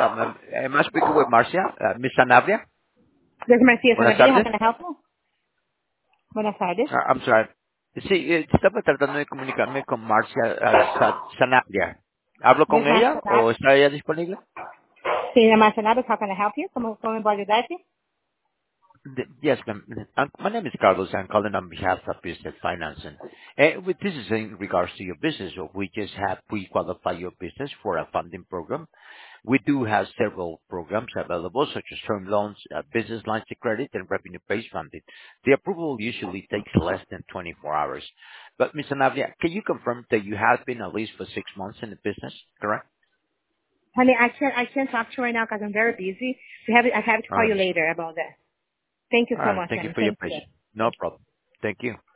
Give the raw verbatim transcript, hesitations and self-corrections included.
Hola, ma'am. Am I speaking with Marcia? Uh, Miss Sanabria? This is Marcia Buenas Sanabria. How tardes. can I help you? Buenas tardes. Ah, I'm sorry. Sí, eh, estaba tratando de comunicarme con Marcia ah, Sa- Sanabria. ¿Hablo This con is ella Marcia o Sanabria. está ella disponible? Sí, Marcia Sanabria. How can I help you? ¿Cómo, cómo me puedo ayudarte? Th- Yes, ma'am. Uh, My name is Carlos. I'm calling on behalf of Business Financing. Uh, with- This is in regards to your business. So we just have pre-qualify your business for a funding program. We do have several programs available, such as term loans, uh, business lines of credit, and revenue-based funding. The approval usually takes less than twenty-four hours. But Miz Anavia, can you confirm that you have been at least for six months in the business, correct? Honey, I can't, I can't talk to you right now because I'm very busy. We have, I have to I call you understand. later about that. Thank you All so right. much, Thank you honey. for your Thank you. patience. No problem. Thank you.